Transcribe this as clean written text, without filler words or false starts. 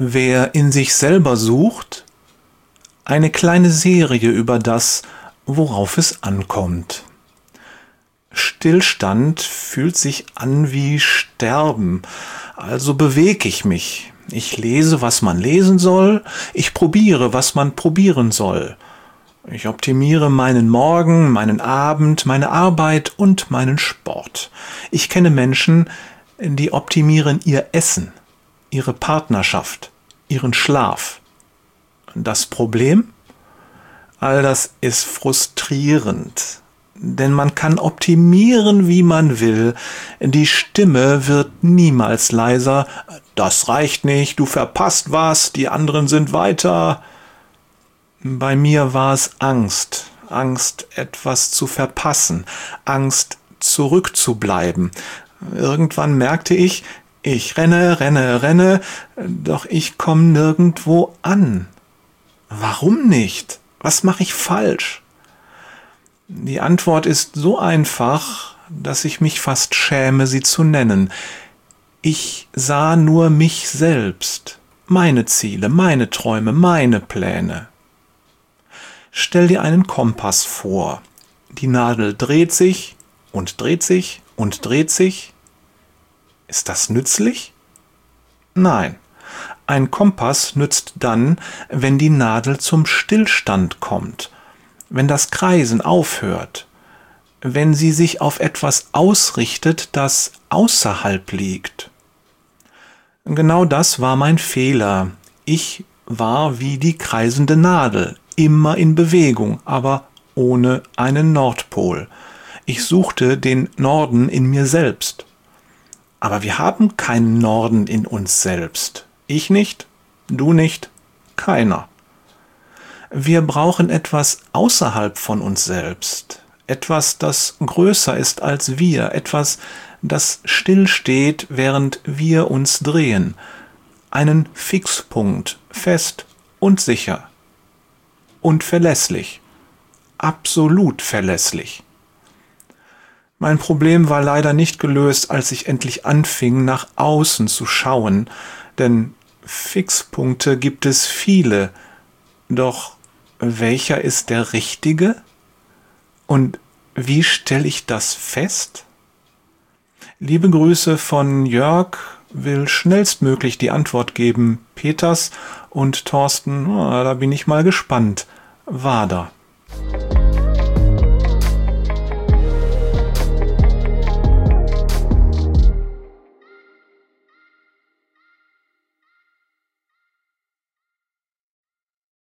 Wer in sich selber sucht, eine kleine Serie über das, worauf es ankommt. Stillstand fühlt sich an wie Sterben, also bewege ich mich. Ich lese, was man lesen soll, ich probiere, was man probieren soll. Ich optimiere meinen Morgen, meinen Abend, meine Arbeit und meinen Sport. Ich kenne Menschen, die optimieren ihr Essen, ihre Partnerschaft, ihren Schlaf. Das Problem? All das ist frustrierend, denn man kann optimieren, wie man will. Die Stimme wird niemals leiser. Das reicht nicht, du verpasst was, die anderen sind weiter. Bei mir war es Angst, Angst, etwas zu verpassen, Angst, zurückzubleiben. Irgendwann merkte ich renne, doch ich komme nirgendwo an. Warum nicht? Was mache ich falsch? Die Antwort ist so einfach, dass ich mich fast schäme, sie zu nennen. Ich sah nur mich selbst, meine Ziele, meine Träume, meine Pläne. Stell dir einen Kompass vor. Die Nadel dreht sich und dreht sich und dreht sich. Ist das nützlich? Nein. Ein Kompass nützt dann, wenn die Nadel zum Stillstand kommt, wenn das Kreisen aufhört, wenn sie sich auf etwas ausrichtet, das außerhalb liegt. Genau das war mein Fehler. Ich war wie die kreisende Nadel, immer in Bewegung, aber ohne einen Nordpol. Ich suchte den Norden in mir selbst. Aber wir haben keinen Norden in uns selbst. Ich nicht, du nicht, keiner. Wir brauchen etwas außerhalb von uns selbst. Etwas, das größer ist als wir. Etwas, das stillsteht, während wir uns drehen. Einen Fixpunkt, fest und sicher. Und verlässlich. Absolut verlässlich. Mein Problem war leider nicht gelöst, als ich endlich anfing, nach außen zu schauen, denn Fixpunkte gibt es viele. Doch welcher ist der richtige? Und wie stelle ich das fest? Liebe Grüße von Jörg, will schnellstmöglich die Antwort geben. Peters und Thorsten, da bin ich mal gespannt. Wader.